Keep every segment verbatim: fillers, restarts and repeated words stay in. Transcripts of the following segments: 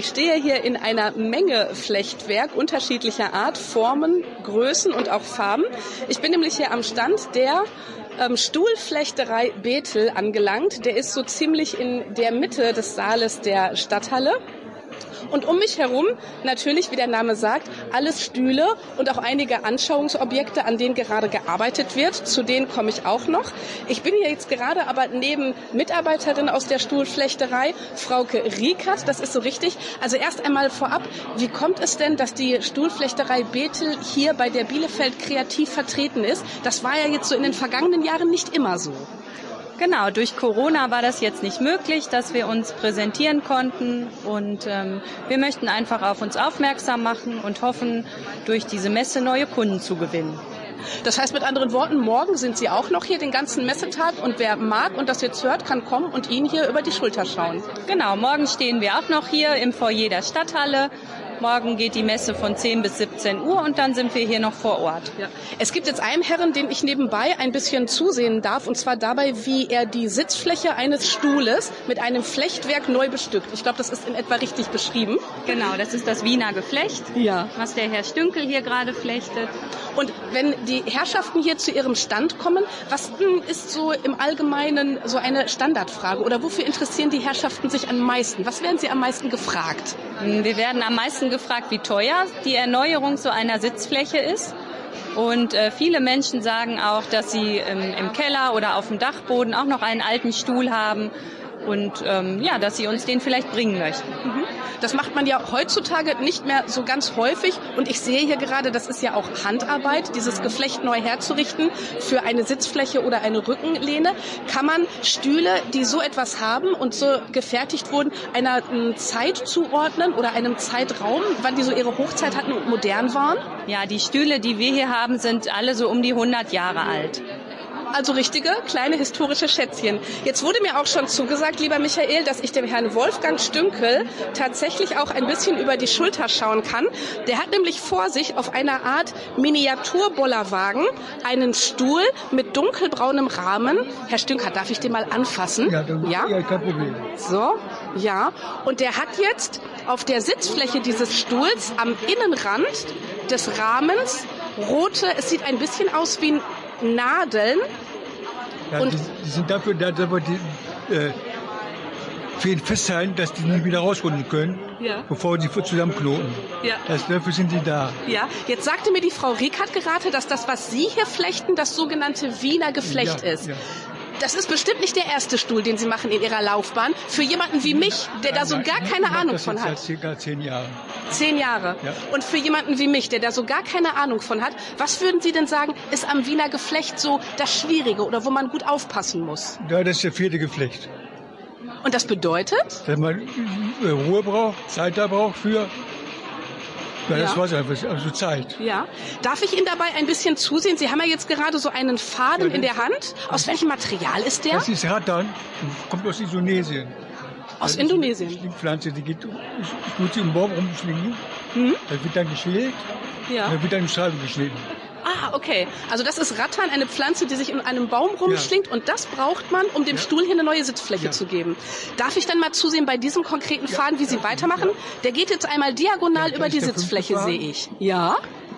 Ich stehe hier in einer Menge Flechtwerk unterschiedlicher Art, Formen, Größen und auch Farben. Ich bin nämlich hier am Stand der ähm, Stuhlflechterei Bethel angelangt. Der ist so ziemlich in der Mitte des Saales der Stadthalle. Und um mich herum, natürlich, wie der Name sagt, alles Stühle und auch einige Anschauungsobjekte, an denen gerade gearbeitet wird. Zu denen komme ich auch noch. Ich bin hier jetzt gerade aber neben Mitarbeiterin aus der Stuhlflechterei, Frauke Riekert, das ist so richtig. Also erst einmal vorab, wie kommt es denn, dass die Stuhlflechterei Bethel hier bei der Bielefeld kreativ vertreten ist? Das war ja jetzt so in den vergangenen Jahren nicht immer so. Genau, durch Corona war das jetzt nicht möglich, dass wir uns präsentieren konnten und ähm, wir möchten einfach auf uns aufmerksam machen und hoffen, durch diese Messe neue Kunden zu gewinnen. Das heißt mit anderen Worten, morgen sind Sie auch noch hier den ganzen Messetag und wer mag und das jetzt hört, kann kommen und Ihnen hier über die Schulter schauen. Genau, morgen stehen wir auch noch hier im Foyer der Stadthalle. Morgen geht die Messe von zehn bis siebzehn Uhr und dann sind wir hier noch vor Ort. Ja. Es gibt jetzt einen Herrn, den ich nebenbei ein bisschen zusehen darf, und zwar dabei, wie er die Sitzfläche eines Stuhles mit einem Flechtwerk neu bestückt. Ich glaube, das ist in etwa richtig beschrieben. Genau, das ist das Wiener Geflecht, ja, was der Herr Stünkel hier gerade flechtet. Und wenn die Herrschaften hier zu ihrem Stand kommen, was ist so im Allgemeinen so eine Standardfrage oder wofür interessieren die Herrschaften sich am meisten? Was werden sie am meisten gefragt? Wir werden am meisten gefragt, wie teuer die Erneuerung so einer Sitzfläche ist. Und äh, viele Menschen sagen auch, dass sie ähm, im Keller oder auf dem Dachboden auch noch einen alten Stuhl haben und ähm, ja, dass sie uns den vielleicht bringen möchten. Mhm. Das macht man ja heutzutage nicht mehr so ganz häufig und ich sehe hier gerade, das ist ja auch Handarbeit, dieses Geflecht neu herzurichten für eine Sitzfläche oder eine Rückenlehne. Kann man Stühle, die so etwas haben und so gefertigt wurden, einer m, Zeit zuordnen oder einem Zeitraum, wann die so ihre Hochzeit hatten und modern waren? Ja, die Stühle, die wir hier haben, sind alle so um die hundert Jahre alt. Also richtige kleine historische Schätzchen. Jetzt wurde mir auch schon zugesagt, lieber Michael, dass ich dem Herrn Wolfgang Stünkel tatsächlich auch ein bisschen über die Schulter schauen kann. Der hat nämlich vor sich auf einer Art Miniaturbollerwagen einen Stuhl mit dunkelbraunem Rahmen. Herr Stünker, darf ich den mal anfassen? Ja, dann, ja? ja, kein Problem. So, ja. Und der hat jetzt auf der Sitzfläche dieses Stuhls am Innenrand des Rahmens rote, es sieht ein bisschen aus wie ein Nadeln. Ja, und die, die sind dafür da, dass wir die äh, Fäden festhalten, dass die nicht wieder rausrutschen können, ja, bevor sie zusammenknoten. Ja. Das, dafür sind die da. Ja. Jetzt sagte mir die Frau Riekert gerade, dass das, was Sie hier flechten, das sogenannte Wiener Geflecht ja, ist. Ja. Das ist bestimmt nicht der erste Stuhl, den Sie machen in Ihrer Laufbahn. Für jemanden wie mich, der nein, da so nein, gar nein, keine nein, Ahnung das von seit hat. circa zehn Jahren. Zehn Jahre. Ja. Und für jemanden wie mich, der da so gar keine Ahnung von hat, was würden Sie denn sagen, ist am Wiener Geflecht so das Schwierige oder wo man gut aufpassen muss? Ja, das ist der vierte Geflecht. Und das bedeutet? Dass man äh, Ruhe braucht, Zeit da braucht für. Ja, das Ja. war's einfach, also Zeit. Ja. Darf ich Ihnen dabei ein bisschen zusehen? Sie haben ja jetzt gerade so einen Faden Ja, in der Hand. Aus welchem Material ist der? Das ist Rattan, kommt aus Indonesien. Aus Das Indonesien. ist eine Schlingpflanze, die geht, ich tut sie im Baum rumschlingen. Hm? Das wird dann geschält, Ja. dann wird dann in Scheiben geschnitten. Ah, okay. Also das ist Rattan, eine Pflanze, die sich in einem Baum rumschlingt und das braucht man, um dem Ja. Stuhl hier eine neue Sitzfläche Ja. zu geben. Darf ich dann mal zusehen bei diesem konkreten Ja. Faden, wie Sie Ja. weitermachen? Der geht jetzt einmal diagonal Ja, da über ist die der fünfte Sitzfläche, Faden. sehe ich. Ja.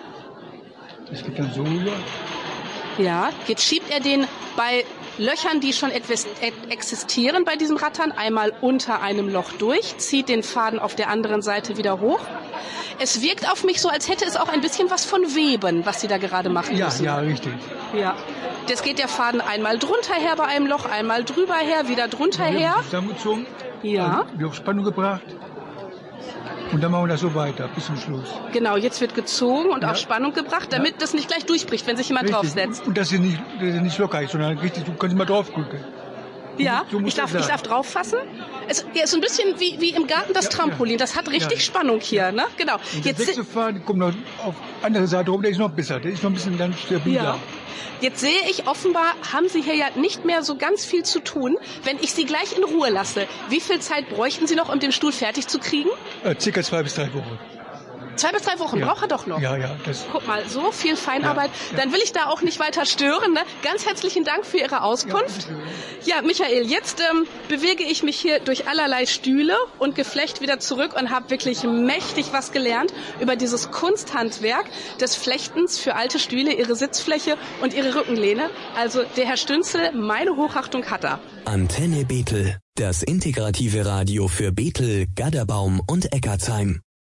Das geht dann so rüber. Ja. Jetzt schiebt er den bei Löchern, die schon etwas e- existieren bei diesem Rattan, einmal unter einem Loch durch, zieht den Faden auf der anderen Seite wieder hoch. Es wirkt auf mich so, als hätte es auch ein bisschen was von Weben, was Sie da gerade machen Ja, müssen. ja, richtig. Ja. Jetzt geht der Faden einmal drunter her bei einem Loch, einmal drüber her, wieder drunter Wir her. haben zusammengezogen, Ja. also wir auf Spannung gebracht. Und dann machen wir das so weiter, bis zum Schluss. Genau, jetzt wird gezogen und Ja. auf Spannung gebracht, damit das nicht gleich durchbricht, wenn sich jemand Richtig. draufsetzt. Und das ist nicht, das ist nicht locker, sondern richtig, du kannst mal drauf drücken. Ja, so muss ich darf, das ich sein. darf drauf fassen. Es ja, ist so ein bisschen wie, wie im Garten das Ja, Trampolin. Das hat richtig Ja. Spannung hier, ne? Genau. Und der Jetzt, se- sechste Faden kommt noch auf andere Seite rum, der ist noch besser, der ist noch ein bisschen ganz stabiler. ja. Jetzt sehe ich, offenbar haben Sie hier ja nicht mehr so ganz viel zu tun. Wenn ich Sie gleich in Ruhe lasse, wie viel Zeit bräuchten Sie noch, um den Stuhl fertig zu kriegen? Äh, circa zwei bis drei Wochen. Zwei bis drei Wochen Ja. braucht er doch noch. Ja, ja. Das, Guck mal, so viel Feinarbeit. Ja, ja. Dann will ich da auch nicht weiter stören. Ne? Ganz herzlichen Dank für Ihre Auskunft. Ja, Michael, jetzt ähm, bewege ich mich hier durch allerlei Stühle und Geflecht wieder zurück und habe wirklich mächtig was gelernt über dieses Kunsthandwerk des Flechtens für alte Stühle, ihre Sitzfläche und ihre Rückenlehne. Also der Herr Stünzel, meine Hochachtung hat er. Antenne Bethel, das integrative Radio für Bethel, Gadderbaum und Eckartsheim.